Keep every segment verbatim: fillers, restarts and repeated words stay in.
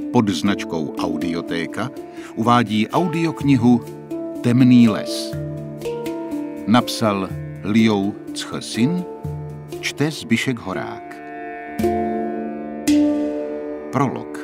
pod značkou Audiotéka uvádí audioknihu Temný les. Napsal Liou Cixin, čte Zbyšek Horák. Prolog.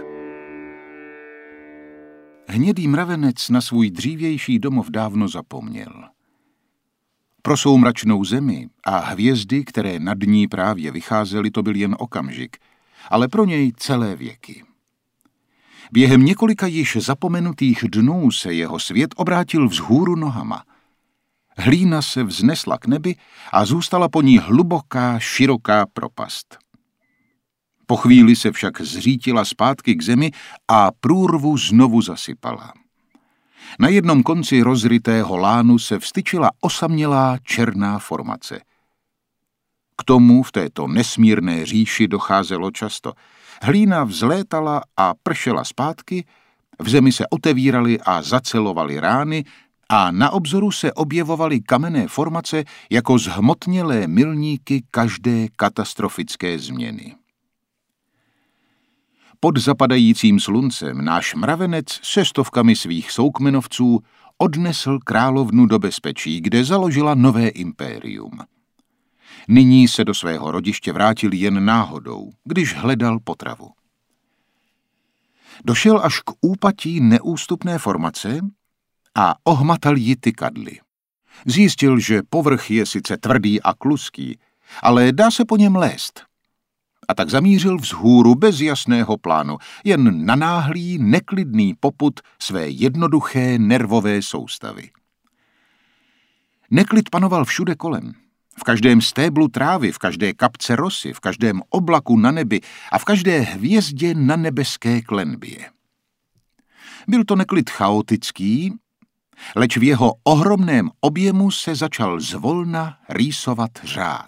Hnědý mravenec na svůj dřívější domov dávno zapomněl. Pro soumračnou zemi a hvězdy, které nad ní právě vycházely, to byl jen okamžik, ale pro něj celé věky. Během několika již zapomenutých dnů se jeho svět obrátil vzhůru nohama. Hlína se vznesla k nebi a zůstala po ní hluboká, široká propast. Po chvíli se však zřítila zpátky k zemi a průrvu znovu zasypala. Na jednom konci rozrytého lánu se vstyčila osamělá černá formace. K tomu v této nesmírné říši docházelo často. Hlína vzlétala a pršela zpátky, v zemi se otevíraly a zacelovaly rány a na obzoru se objevovaly kamenné formace jako zhmotnělé milníky každé katastrofické změny. Pod zapadajícím sluncem náš mravenec se stovkami svých soukmenovců odnesl královnu do bezpečí, kde založila nové impérium. Nyní se do svého rodiště vrátil jen náhodou, když hledal potravu. Došel až k úpatí neústupné formace a ohmatal ji tykadly. Zjistil, že povrch je sice tvrdý a kluský, ale dá se po něm lézt. A tak zamířil vzhůru bez jasného plánu, jen na náhlý, neklidný popud své jednoduché nervové soustavy. Neklid panoval všude kolem. V každém stéblu trávy, v každé kapce rosy, v každém oblaku na nebi a v každé hvězdě na nebeské klenbě. Byl to neklid chaotický, leč v jeho ohromném objemu se začal zvolna rýsovat řád.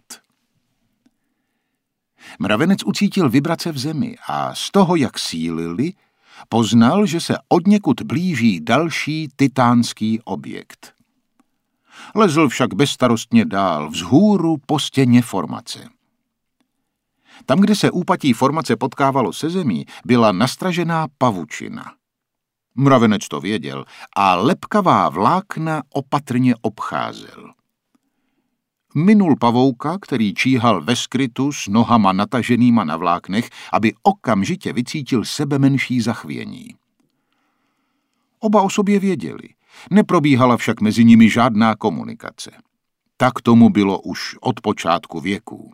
Mravenec ucítil vibrace v zemi a z toho, jak sílili, poznal, že se odněkud blíží další titánský objekt. Lezl však bezstarostně dál, vzhůru po stěně formace. Tam, kde se úpatí formace potkávalo se zemí, byla nastražená pavučina. Mravenec to věděl a lepkavá vlákna opatrně obcházel. Minul pavouka, který číhal ve skrytu s nohama nataženýma na vláknech, aby okamžitě vycítil sebe menší zachvění. Oba o sobě věděli, neprobíhala však mezi nimi žádná komunikace. Tak tomu bylo už od počátku věků.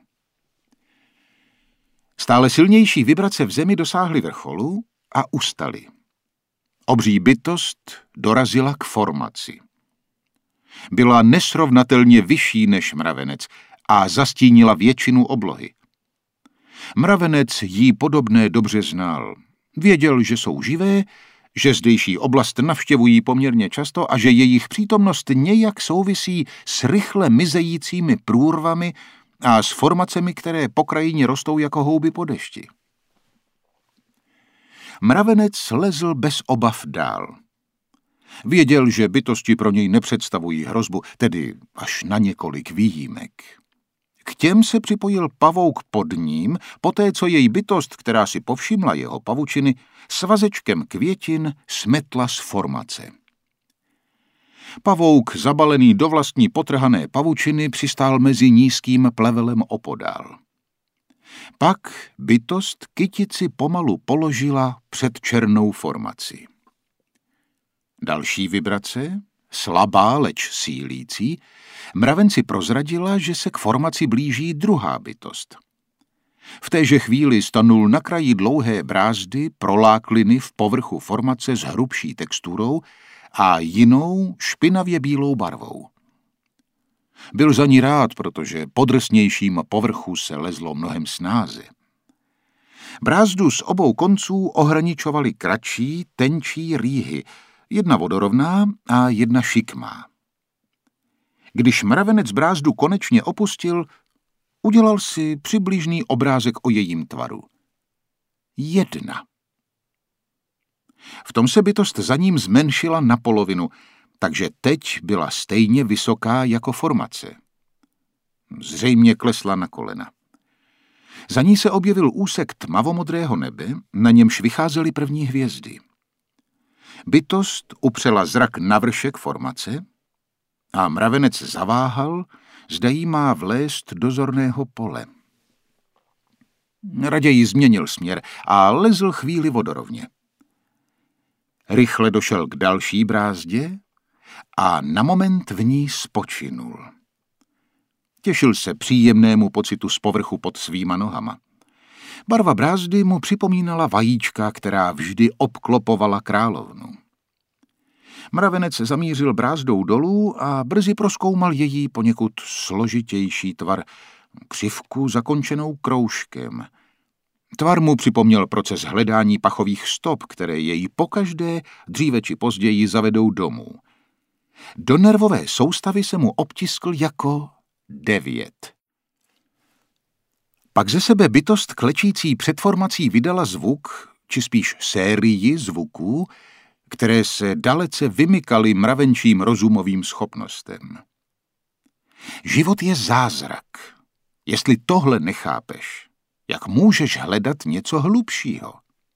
Stále silnější vibrace v zemi dosáhly vrcholu a ustaly. Obří bytost dorazila k formaci. Byla nesrovnatelně vyšší než mravenec a zastínila většinu oblohy. Mravenec jí podobné dobře znal. Věděl, že jsou živé, že zdejší oblast navštěvují poměrně často a že jejich přítomnost nějak souvisí s rychle mizejícími průrvami a s formacemi, které po krajině rostou jako houby po dešti. Mravenec lezl bez obav dál. Věděl, že bytosti pro něj nepředstavují hrozbu, tedy až na několik výjimek. K těm se připojil pavouk pod ním, poté co její bytost, která si povšimla jeho pavučiny, svazečkem květin smetla z formace. Pavouk, zabalený do vlastní potrhané pavučiny, přistál mezi nízkým plevelem opodál. Pak bytost kytici pomalu položila před černou formaci. Další vibrace, slabá, leč sílící, mravenci prozradila, že se k formaci blíží druhá bytost. V téže chvíli stanul na kraji dlouhé brázdy prolákliny v povrchu formace s hrubší texturou a jinou špinavě bílou barvou. Byl za ní rád, protože po drsnějším povrchu se lezlo mnohem snáze. Brázdu z obou konců ohraničovaly kratší, tenčí rýhy, jedna vodorovná a jedna šikmá. Když mravenec brázdu konečně opustil, udělal si přibližný obrázek o jejím tvaru. Jedna. V tom se bytost za ním zmenšila na polovinu, takže teď byla stejně vysoká jako formace. Zřejmě klesla na kolena. Za ní se objevil úsek tmavomodrého nebe, na němž vycházely první hvězdy. Bytost upřela zrak na vršek formace a mravenec zaváhal, zda jí má vlézt do zorného pole. Raději změnil směr a lezl chvíli vodorovně. Rychle došel k další brázdě a na moment v ní spočinul. Těšil se příjemnému pocitu z povrchu pod svýma nohama. Barva brázdy mu připomínala vajíčka, která vždy obklopovala královnu. Mravenec zamířil brázdou dolů a brzy prozkoumal její poněkud složitější tvar, křivku zakončenou kroužkem. Tvar mu připomněl proces hledání pachových stop, které jej pokaždé, dříve či později, zavedou domů. Do nervové soustavy se mu obtiskl jako devět. Pak ze sebe bytost klečící před formací vydala zvuk, či spíš sérii zvuků, které se dalece vymykaly mravenčím rozumovým schopnostem. Život je zázrak. Jestli tohle nechápeš, jak můžeš hledat něco hlubšího?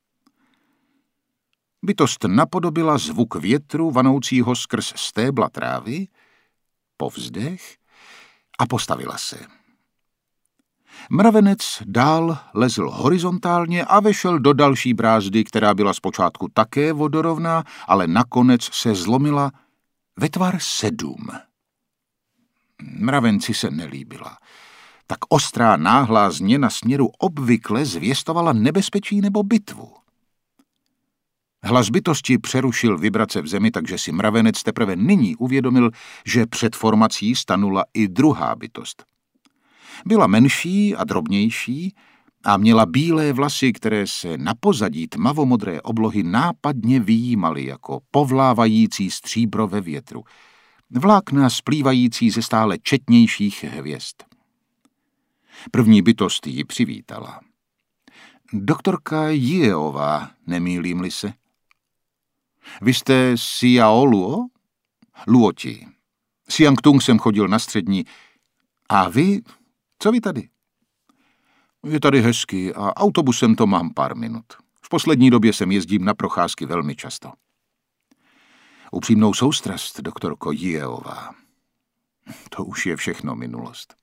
Bytost napodobila zvuk větru vanoucího skrz stébla trávy, povzdech a postavila se. Mravenec dál lezl horizontálně a vešel do další brázdy, která byla zpočátku také vodorovná, ale nakonec se zlomila ve tvar sedm. Mravenci se nelíbila. Tak ostrá náhlá změna směru obvykle zvěstovala nebezpečí nebo bitvu. Hlas bytosti přerušil vibrace v zemi, takže si mravenec teprve nyní uvědomil, že před formací stanula i druhá bytost. Byla menší a drobnější a měla bílé vlasy, které se na pozadí tmavomodré oblohy nápadně vyjímaly jako povlávající stříbro ve větru, vlákna splývající ze stále četnějších hvězd. První bytost ji přivítala. Doktorka Jieová, nemýlím-li se. Vy jste Xiao Luo? Luoti. Siangtung jsem chodil na střední. A vy? Co vy tady? Je tady hezky a autobusem to mám pár minut. V poslední době sem jezdím na procházky velmi často. Upřímnou soustrast, doktorko Jieová. To už je všechno minulost.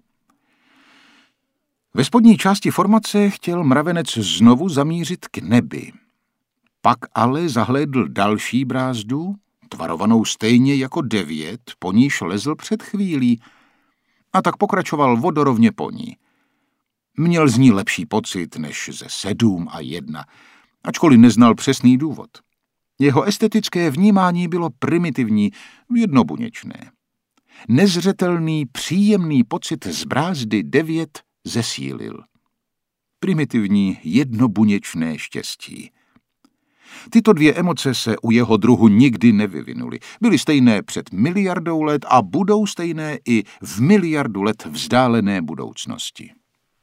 Ve spodní části formace chtěl mravenec znovu zamířit k nebi. Pak ale zahlédl další brázdu, tvarovanou stejně jako devět, po níž lezl před chvílí, a tak pokračoval vodorovně po ní. Měl z ní lepší pocit než ze sedm a jedna, ačkoliv neznal přesný důvod. Jeho estetické vnímání bylo primitivní, jednobuněčné. Nezřetelný, příjemný pocit z brázdy devět zesílil. Primitivní, jednobuněčné štěstí. Tyto dvě emoce se u jeho druhu nikdy nevyvinuly. Byly stejné před miliardou let a budou stejné i v miliardu let vzdálené budoucnosti.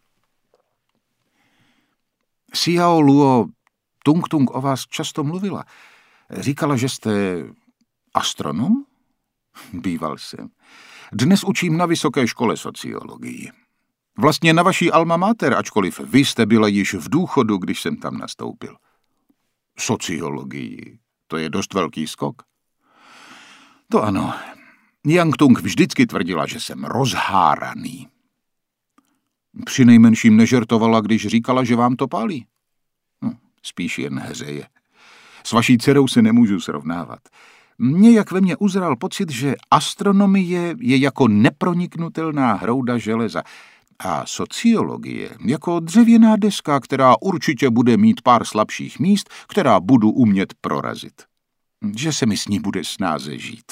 Xiao Luo Tung Tung o vás často mluvila. Říkala, že jste astronom? Býval jsem. Dnes učím na vysoké škole sociologii. Vlastně na vaší alma mater, ačkoliv vy jste byla již v důchodu, když jsem tam nastoupil. Sociologii. To je dost velký skok. To ano. Yang Tung vždycky tvrdila, že jsem rozháraný. Přinejmenším nežertovala, když říkala, že vám to pálí. Hm, spíš jen hřeje. S vaší dcerou se nemůžu srovnávat. Nějak ve mně uzral pocit, že astronomie je jako neproniknutelná hrouda železa a sociologie jako dřevěná deska, která určitě bude mít pár slabších míst, která budu umět prorazit. Že se mi s ní bude snáze žít.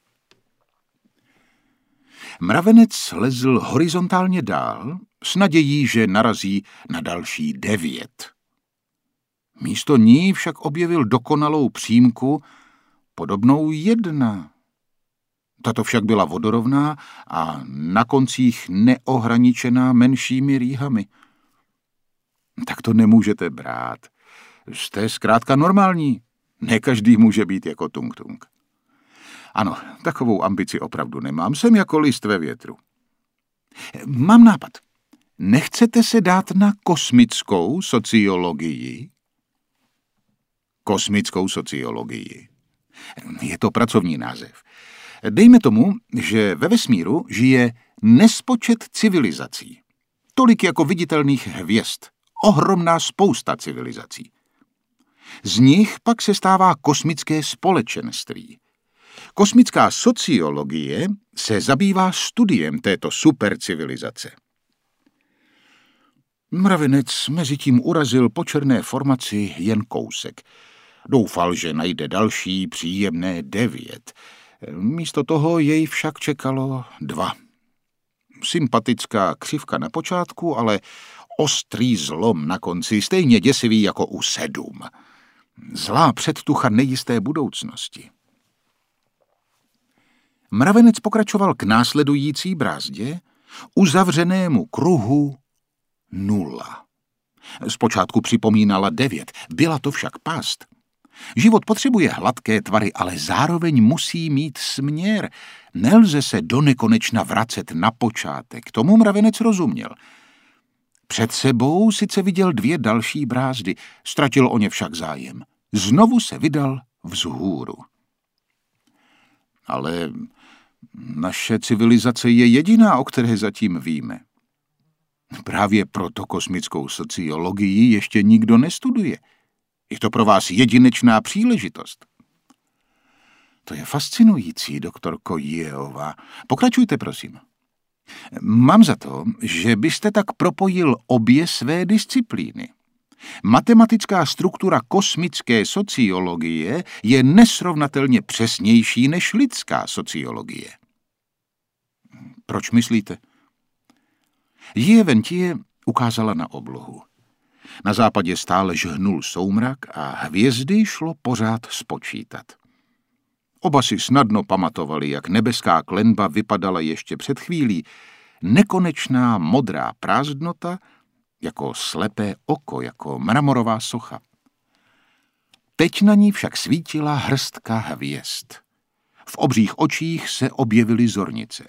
Mravenec lezl horizontálně dál s nadějí, že narazí na další devět. Místo ní však objevil dokonalou přímku, podobnou jedna. Tato však byla vodorovná a na koncích neohraničená menšími rýhami. Tak to nemůžete brát. Jste zkrátka normální. Ne každý může být jako Tung Tung. Ano, takovou ambici opravdu nemám. Jsem jako list ve větru. Mám nápad. Nechcete se dát na kosmickou sociologii? Kosmickou sociologii. Je to pracovní název. Dejme tomu, že ve vesmíru žije nespočet civilizací. Tolik jako viditelných hvězd. Ohromná spousta civilizací. Z nich pak se stává kosmické společenství. Kosmická sociologie se zabývá studiem této supercivilizace. Mravenec mezitím urazil po černé formaci jen kousek. Doufal, že najde další příjemné devět. Místo toho jej však čekalo dva. Sympatická křivka na počátku, ale ostrý zlom na konci, stejně děsivý jako u sedm. Zlá předtucha nejisté budoucnosti. Mravenec pokračoval k následující brázdě, uzavřenému kruhu nula. Zpočátku připomínala devět, byla to však past. Život potřebuje hladké tvary, ale zároveň musí mít směr. Nelze se donekonečna vracet na počátek. Tomu mravenec rozuměl. Před sebou sice viděl dvě další brázdy, ztratil o ně však zájem. Znovu se vydal vzhůru. Ale naše civilizace je jediná, o které zatím víme. Právě proto kosmickou sociologii ještě nikdo nestuduje. Je to pro vás jedinečná příležitost. To je fascinující, doktorko Yeová. Pokračujte, prosím. Mám za to, že byste tak propojil obě své disciplíny. Matematická struktura kosmické sociologie je nesrovnatelně přesnější než lidská sociologie. Proč myslíte? Jeventie ukázala na oblohu. Na západě stále žhnul soumrak a hvězdy šlo pořád spočítat. Oba si snadno pamatovali, jak nebeská klenba vypadala ještě před chvílí. Nekonečná modrá prázdnota, jako slepé oko, jako mramorová socha. Teď na ní však svítila hrstka hvězd. V obřích očích se objevily zornice.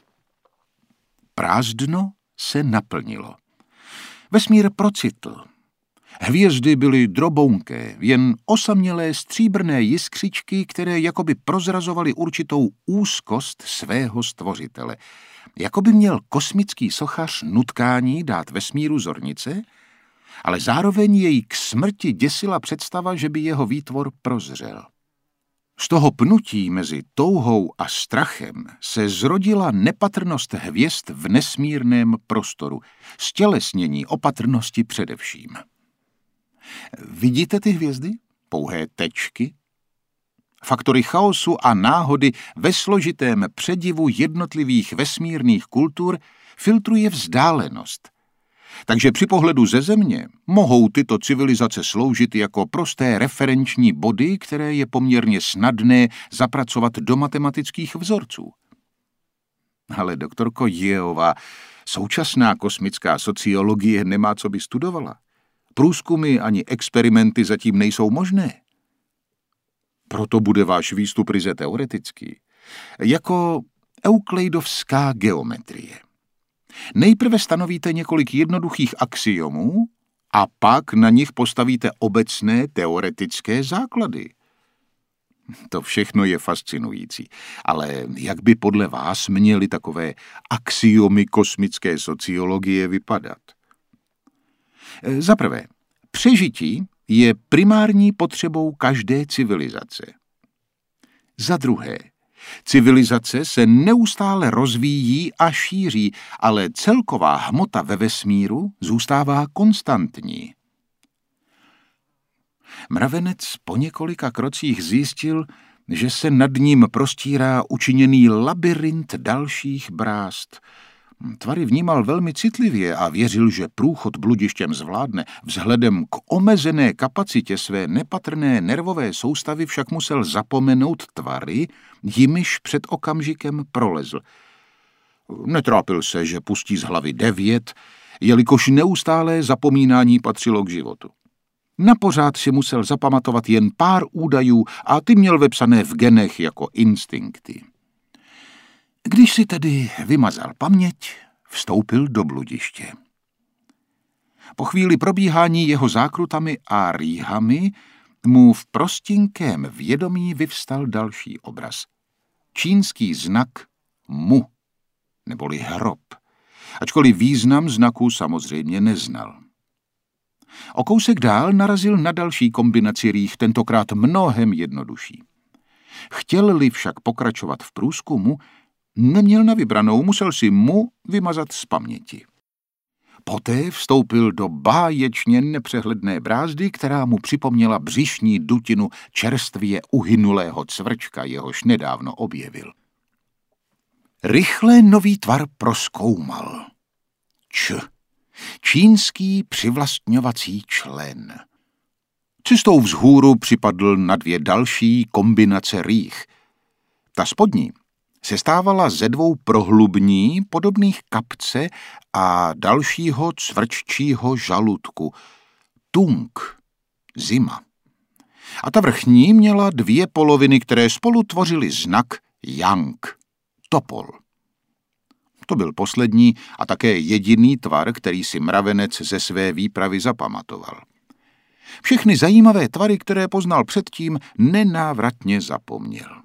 Prázdno se naplnilo. Vesmír procitl. Hvězdy byly drobounké, jen osamělé stříbrné jiskřičky, které jakoby prozrazovaly určitou úzkost svého stvořitele. Jakoby měl kosmický sochař nutkání dát vesmíru zornice, ale zároveň jej k smrti děsila představa, že by jeho výtvor prozřel. Z toho pnutí mezi touhou a strachem se zrodila nepatrnost hvězd v nesmírném prostoru, stělesnění opatrnosti především. Vidíte ty hvězdy? Pouhé tečky? Faktory chaosu a náhody ve složitém předivu jednotlivých vesmírných kultur filtruje vzdálenost. Takže při pohledu ze Země mohou tyto civilizace sloužit jako prosté referenční body, které je poměrně snadné zapracovat do matematických vzorců. Ale doktorko Yeová, současná kosmická sociologie nemá, co by studovala. Průzkumy ani experimenty zatím nejsou možné. Proto bude váš výstup ryze teoretický, jako euklidovská geometrie. Nejprve stanovíte několik jednoduchých axiomů a pak na nich postavíte obecné teoretické základy. To všechno je fascinující, ale jak by podle vás měly takové axiomy kosmické sociologie vypadat? Za prvé, přežití je primární potřebou každé civilizace. Za druhé, civilizace se neustále rozvíjí a šíří, ale celková hmota ve vesmíru zůstává konstantní. Mravenec po několika krocích zjistil, že se nad ním prostírá učiněný labyrint dalších brázd. Tvary vnímal velmi citlivě a věřil, že průchod bludištěm zvládne. Vzhledem k omezené kapacitě své nepatrné nervové soustavy však musel zapomenout tvary, jimiž před okamžikem prolezl. Netrápil se, že pustí z hlavy devět, jelikož neustálé zapomínání patřilo k životu. Napořád si musel zapamatovat jen pár údajů a ty měl vepsané v genech jako instinkty. Když si tedy vymazal paměť, vstoupil do bludiště. Po chvíli probíhání jeho zákrutami a rýhami mu v prostinkém vědomí vyvstal další obraz. Čínský znak Mu, neboli hrob, ačkoliv význam znaku samozřejmě neznal. O kousek dál narazil na další kombinaci rýh, tentokrát mnohem jednodušší. Chtěl-li však pokračovat v průzkumu, neměl na vybranou, musel si Mu vymazat z paměti. Poté vstoupil do báječně nepřehledné brázdy, která mu připomněla břišní dutinu čerstvě uhynulého cvrčka, jehož nedávno objevil. Rychle nový tvar prozkoumal. Č. Čínský přivlastňovací člen. Cestou vzhůru připadl na dvě další kombinace rýh. Ta spodní se stávala ze dvou prohlubní, podobných kapce a dalšího cvrččího žaludku. Tung, zima. A ta vrchní měla dvě poloviny, které spolu tvořily znak Yang, topol. To byl poslední a také jediný tvar, který si mravenec ze své výpravy zapamatoval. Všechny zajímavé tvary, které poznal předtím, nenávratně zapomněl.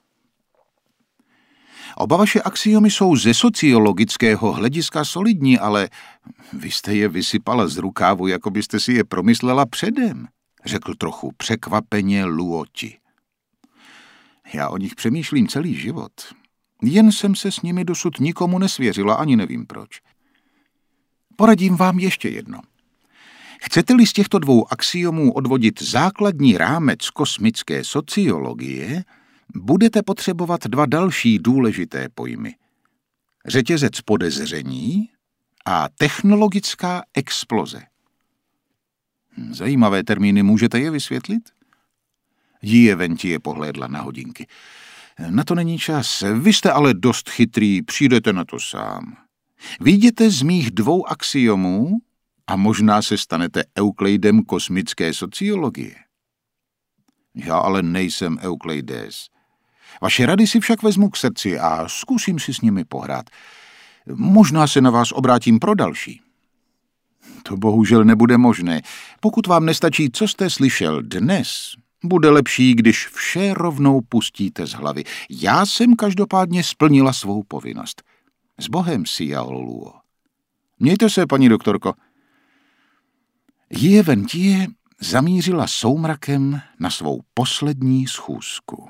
Oba vaše axiomy jsou ze sociologického hlediska solidní, ale vy jste je vysypala z rukávu, jako byste si je promyslela předem, řekl trochu překvapeně Luo Ti. Já o nich přemýšlím celý život. Jen jsem se s nimi dosud nikomu nesvěřila, ani nevím proč. Poradím vám ještě jedno. Chcete-li z těchto dvou axiomů odvodit základní rámec kosmické sociologie, budete potřebovat dva další důležité pojmy. Řetězec podezření a technologická exploze. Zajímavé termíny, můžete je vysvětlit? Jie Wentie pohlédla na hodinky. Na to není čas, vy jste ale dost chytrý, přijdete na to sám. Vyjděte z mých dvou axiomů a možná se stanete Euklidem kosmické sociologie. Já ale nejsem Euklides. Vaše rady si však vezmu k srdci a zkusím si s nimi pohrát. Možná se na vás obrátím pro další. To bohužel nebude možné. Pokud vám nestačí, co jste slyšel dnes, bude lepší, když vše rovnou pustíte z hlavy. Já jsem každopádně splnila svou povinnost. S Bohem, Xiao Luo. Mějte se, paní doktorko. Jie Wentie zamířila soumrakem na svou poslední schůzku.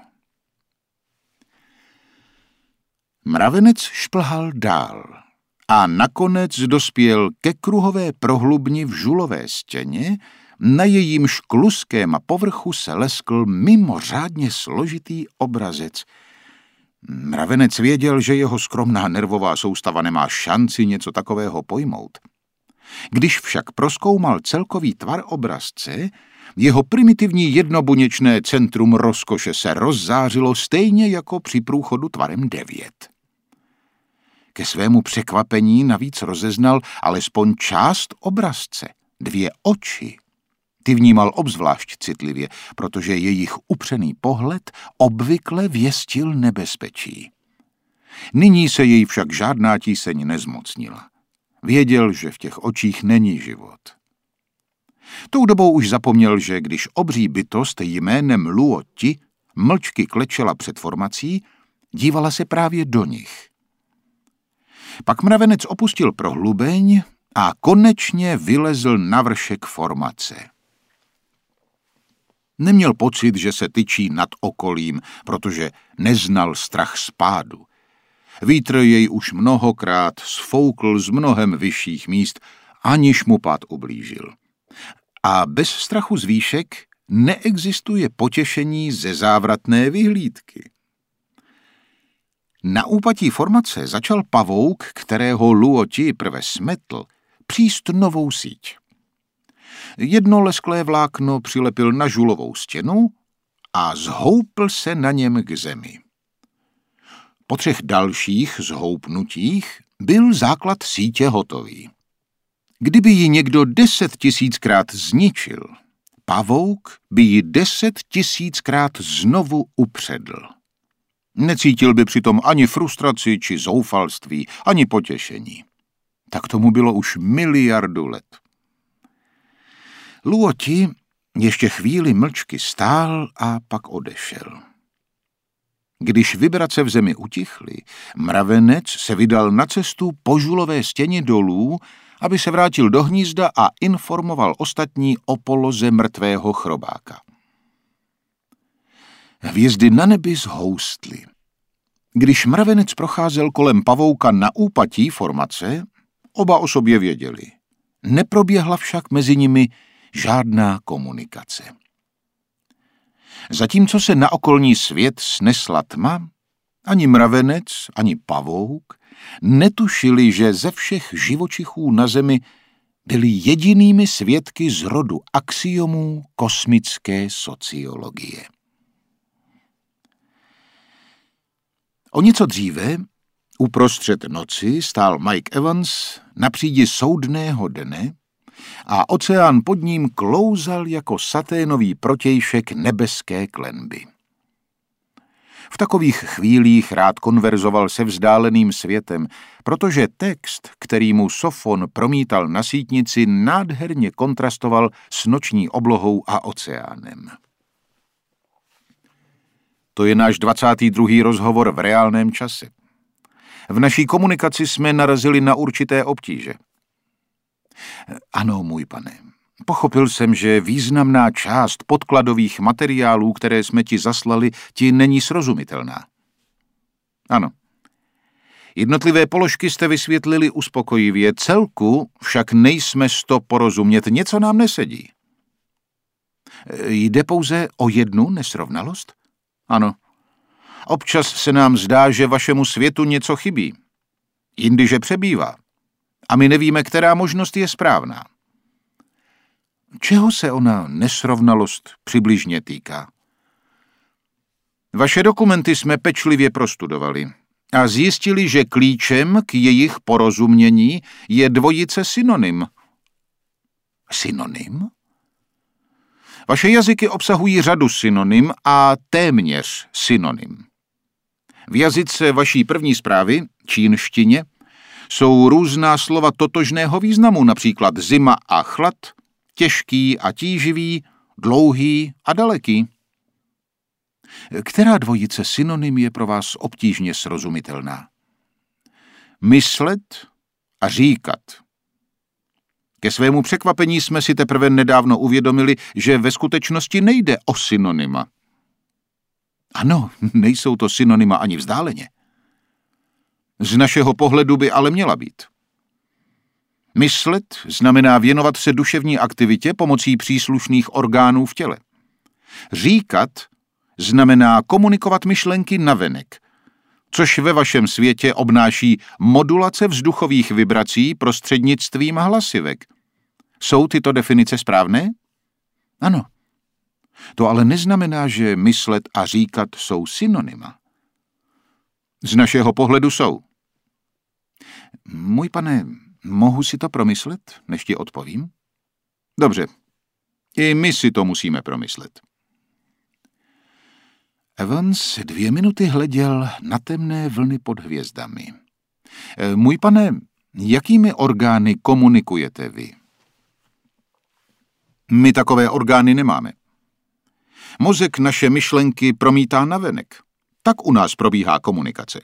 Mravenec šplhal dál a nakonec dospěl ke kruhové prohlubni v žulové stěně, na jejímž kluském povrchu se leskl mimořádně složitý obrazec. Mravenec věděl, že jeho skromná nervová soustava nemá šanci něco takového pojmout. Když však prozkoumal celkový tvar obrazce, jeho primitivní jednobuněčné centrum rozkoše se rozzářilo stejně jako při průchodu tvarem devět. Ke svému překvapení navíc rozeznal alespoň část obrazce, dvě oči. Ty vnímal obzvlášť citlivě, protože jejich upřený pohled obvykle věstil nebezpečí. Nyní se jej však žádná tíseň nezmocnila. Věděl, že v těch očích není život. Tou dobou už zapomněl, že když obří bytost jménem Luo Ti mlčky klečela před formací, dívala se právě do nich. Pak mravenec opustil prohlubeň a konečně vylezl na vršek formace. Neměl pocit, že se tyčí nad okolím, protože neznal strach z pádu. Vítr jej už mnohokrát sfoukl z mnohem vyšších míst, aniž mu pád ublížil. A bez strachu z výšek neexistuje potěšení ze závratné vyhlídky. Na úpatí formace začal pavouk, kterého Luo Ti prve smetl, příst novou síť. Jedno lesklé vlákno přilepil na žulovou stěnu a zhoupl se na něm k zemi. Po třech dalších zhoupnutích byl základ sítě hotový. Kdyby ji někdo deset tisíckrát zničil, pavouk by ji deset tisíckrát znovu upředl. Necítil by přitom ani frustraci či zoufalství, ani potěšení. Tak tomu bylo už miliardu let. Luoti ještě chvíli mlčky stál a pak odešel. Když vibrace v zemi utichly, mravenec se vydal na cestu po žulové stěně dolů, aby se vrátil do hnízda a informoval ostatní o poloze mrtvého chrobáka. Hvězdy na nebi zhoustly. Když mravenec procházel kolem pavouka na úpatí formace, oba o sobě věděli. Neproběhla však mezi nimi žádná komunikace. Zatímco se na okolní svět snesla tma, ani mravenec, ani pavouk netušili, že ze všech živočichů na zemi byli jedinými svědky z rodu axiomů kosmické sociologie. O něco dříve, uprostřed noci, stál Mike Evans na přídi soudného dne a oceán pod ním klouzal jako saténový protějšek nebeské klenby. V takových chvílích rád konverzoval se vzdáleným světem, protože text, který mu Sofon promítal na sítnici, nádherně kontrastoval s noční oblohou a oceánem. To je náš dvacátý druhý rozhovor v reálném čase. V naší komunikaci jsme narazili na určité obtíže. Ano, můj pane, pochopil jsem, že významná část podkladových materiálů, které jsme ti zaslali, ti není srozumitelná. Ano. Jednotlivé položky jste vysvětlili uspokojivě, celku však nejsme sto porozumět, něco nám nesedí. Jde pouze o jednu nesrovnalost? Ano. Občas se nám zdá, že vašemu světu něco chybí. Jindy, že přebývá. A my nevíme, která možnost je správná. Čeho se ona nesrovnalost přibližně týká? Vaše dokumenty jsme pečlivě prostudovali a zjistili, že klíčem k jejich porozumění je dvojice synonym. Synonym? Vaše jazyky obsahují řadu synonym a téměř synonym. V jazyce vaší první zprávy, čínštině, jsou různá slova totožného významu, například zima a chlad, těžký a tíživý, dlouhý a daleký. Která dvojice synonym je pro vás obtížně srozumitelná? Myslet a říkat. Ke svému překvapení jsme si teprve nedávno uvědomili, že ve skutečnosti nejde o synonyma. Ano, nejsou to synonyma ani vzdáleně. Z našeho pohledu by ale měla být. Myslet znamená věnovat se duševní aktivitě pomocí příslušných orgánů v těle. Říkat znamená komunikovat myšlenky navenek, což ve vašem světě obnáší modulace vzduchových vibrací prostřednictvím hlasivek. Jsou tyto definice správné? Ano. To ale neznamená, že myslet a říkat jsou synonyma. Z našeho pohledu jsou. Můj pane, mohu si to promyslet, než ti odpovím? Dobře. I my si to musíme promyslet. Evans dvě minuty hleděl na temné vlny pod hvězdami. Můj pane, jakými orgány komunikujete vy? My takové orgány nemáme. Mozek naše myšlenky promítá navenek. Tak u nás probíhá komunikace.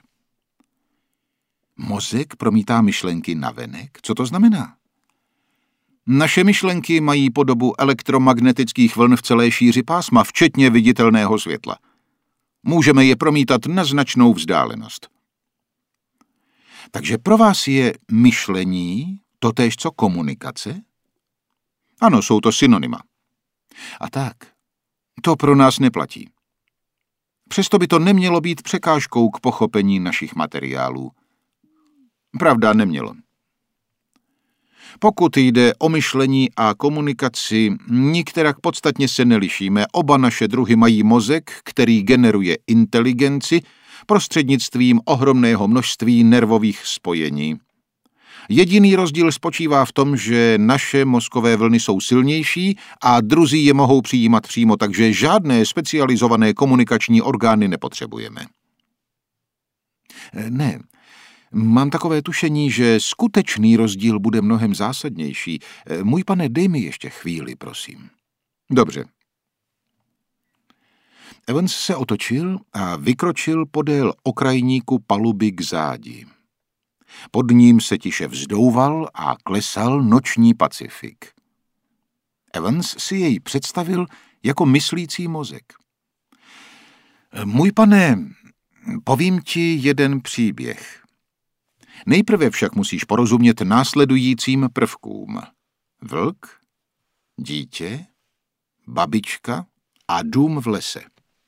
Mozek promítá myšlenky navenek? Co to znamená? Naše myšlenky mají podobu elektromagnetických vln v celé šíři pásma, včetně viditelného světla. Můžeme je promítat na značnou vzdálenost. Takže pro vás je myšlení totéž co komunikace? Ano, jsou to synonyma. A tak, to pro nás neplatí. Přesto by to nemělo být překážkou k pochopení našich materiálů. Pravda, nemělo. Pokud jde o myšlení a komunikaci, nikterak podstatně se nelišíme. Oba naše druhy mají mozek, který generuje inteligenci prostřednictvím ohromného množství nervových spojení. Jediný rozdíl spočívá v tom, že naše mozkové vlny jsou silnější a druzí je mohou přijímat přímo, takže žádné specializované komunikační orgány nepotřebujeme. Ne, Mám takové tušení, že skutečný rozdíl bude mnohem zásadnější. Můj pane, dej mi ještě chvíli, prosím. Dobře. Evans se otočil a vykročil podél okrajníku paluby k zádi. Pod ním se tiše vzdouval a klesal noční Pacifik. Evans si jej představil jako myslící mozek. Můj pane, povím ti jeden příběh. Nejprve však musíš porozumět následujícím prvkům. Vlk, dítě, babička a dům v lese.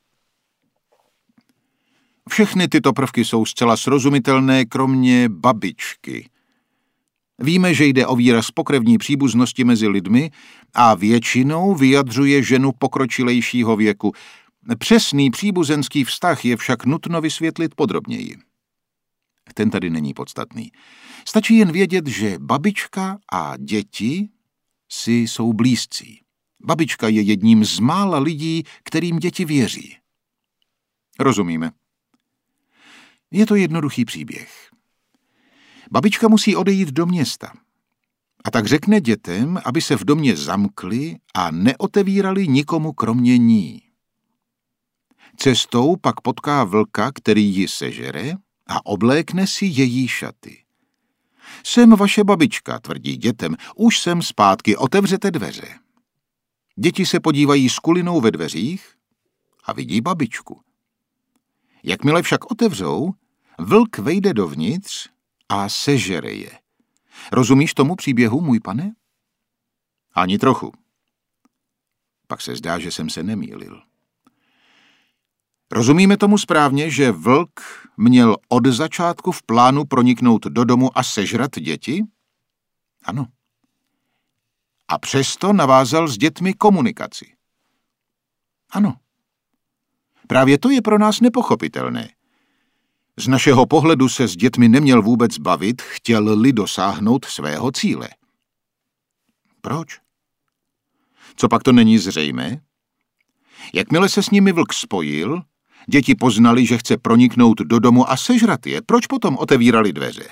Všechny tyto prvky jsou zcela srozumitelné, kromě babičky. Víme, že jde o výraz pokrevní příbuznosti mezi lidmi a většinou vyjadřuje ženu pokročilejšího věku. Přesný příbuzenský vztah je však nutno vysvětlit podrobněji. Ten tady není podstatný. Stačí jen vědět, že babička a děti si jsou blízcí. Babička je jedním z mála lidí, kterým děti věří. Rozumíme. Je to jednoduchý příběh. Babička musí odejít do města. A tak řekne dětem, aby se v domě zamkli a neotevírali nikomu kromě ní. Cestou pak potká vlka, který ji sežere a oblékne si její šaty. Jsem vaše babička, tvrdí dětem, už jsem zpátky, otevřete dveře. Děti se podívají s kulinou ve dveřích a vidí babičku. Jakmile však otevřou, vlk vejde dovnitř a sežere je. Rozumíš tomu příběhu, můj pane? Ani trochu. Pak se zdá, že jsem se nemýlil. Rozumíme tomu správně, že vlk měl od začátku v plánu proniknout do domu a sežrat děti? Ano. A přesto navázal s dětmi komunikaci. Ano. Právě to je pro nás nepochopitelné. Z našeho pohledu se s dětmi neměl vůbec bavit, chtěl-li dosáhnout svého cíle. Proč? Co pak to není zřejmé? Jakmile se s nimi vlk spojil, děti poznali, že chce proniknout do domu a sežrat je. Proč potom otevírali dveře?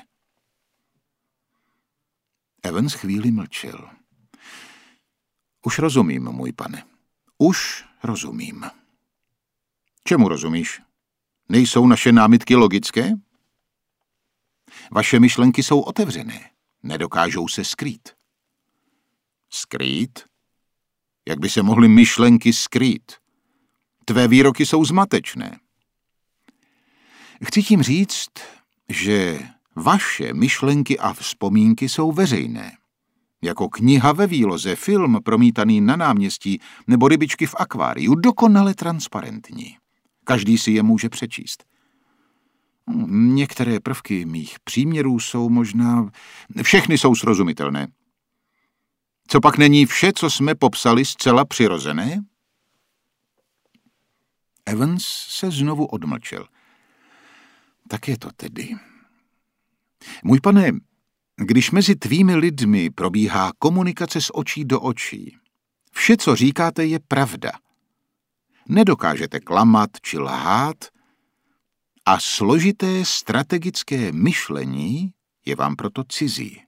Evans chvíli mlčel. Už rozumím, můj pane. Už rozumím. Čemu rozumíš? Nejsou naše námitky logické? Vaše myšlenky jsou otevřené. Nedokážou se skrýt. Skrýt? Jak by se mohly myšlenky skrýt? Tvé výroky jsou zmatečné. Chci tím říct, že vaše myšlenky a vzpomínky jsou veřejné. Jako kniha ve výloze, film promítaný na náměstí nebo rybičky v akváriu, dokonale transparentní. Každý si je může přečíst. Některé prvky mých příměrů jsou možná... Všechny jsou srozumitelné. Co pak není vše, co jsme popsali, zcela přirozené? Evans se znovu odmlčel. Tak je to tedy. Můj pane, když mezi tvými lidmi probíhá komunikace z očí do očí, vše, co říkáte, je pravda. Nedokážete klamat či lhát a složité strategické myšlení je vám proto cizí.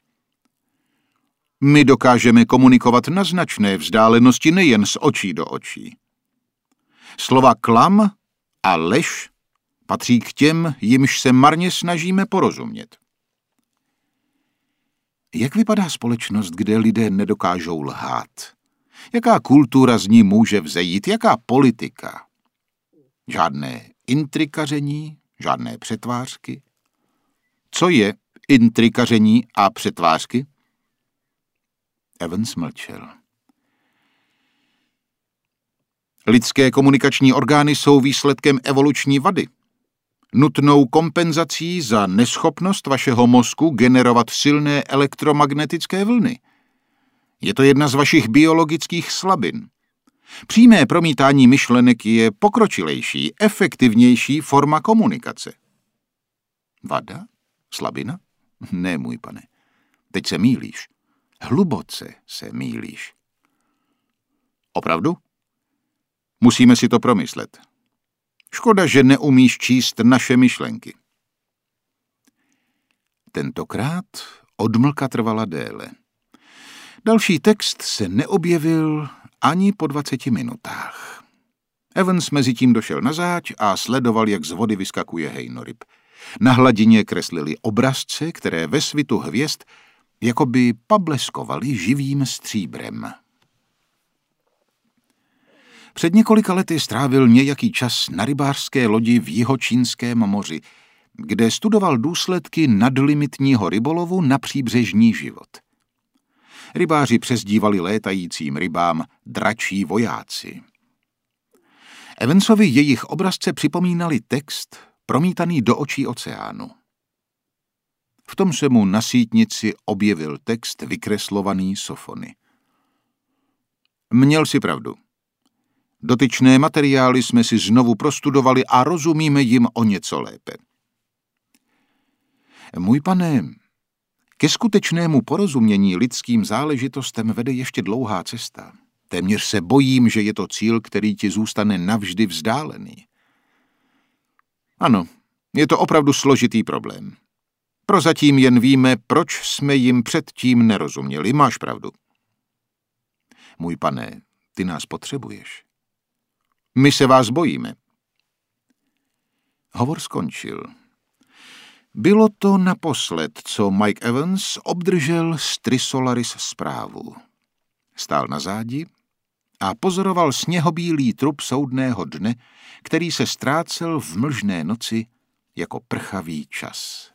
My dokážeme komunikovat na značné vzdálenosti nejen z očí do očí. Slova klam a lež patří k těm, jimž se marně snažíme porozumět. Jak vypadá společnost, kde lidé nedokážou lhát? Jaká kultura z ní může vzejít? Jaká politika? Žádné intrikaření, žádné přetvářky. Co je intrikaření a přetvářky? Evans mlčel. Lidské komunikační orgány jsou výsledkem evoluční vady. Nutnou kompenzací za neschopnost vašeho mozku generovat silné elektromagnetické vlny. Je to jedna z vašich biologických slabin. Přímé promítání myšlenek je pokročilejší, efektivnější forma komunikace. Vada? Slabina? Ne, můj pane. Teď se mýlíš. Hluboce se mýlíš. Opravdu? Musíme si to promyslet. Škoda, že neumíš číst naše myšlenky. Tentokrát odmlka trvala déle. Další text se neobjevil ani po dvaceti minutách. Evans mezitím došel na záď a sledoval, jak z vody vyskakuje hejnoryb. Na hladině kreslili obrazce, které ve svitu hvězd jakoby pableskovaly živým stříbrem. Před několika lety strávil nějaký čas na rybářské lodi v Jihočínském moři, kde studoval důsledky nadlimitního rybolovu na příbřežní život. Rybáři přezdívali létajícím rybám dračí vojáci. Evansovi jejich obrazce připomínali text, promítaný do očí oceánu. V tom se mu na sítnici objevil text vykreslovaný Sofony. Měl si pravdu. Dotyčné materiály jsme si znovu prostudovali a rozumíme jim o něco lépe. Můj pane, ke skutečnému porozumění lidským záležitostem vede ještě dlouhá cesta. Téměř se bojím, že je to cíl, který ti zůstane navždy vzdálený. Ano, je to opravdu složitý problém. Prozatím jen víme, proč jsme jim předtím nerozuměli. Máš pravdu. Můj pane, ty nás potřebuješ. My se vás bojíme. Hovor skončil. Bylo to naposled, co Mike Evans obdržel z Trisolaris zprávu. Stál na zádi a pozoroval sněhobílý trup soudného dne, který se ztrácel v mlžné noci jako prchavý čas.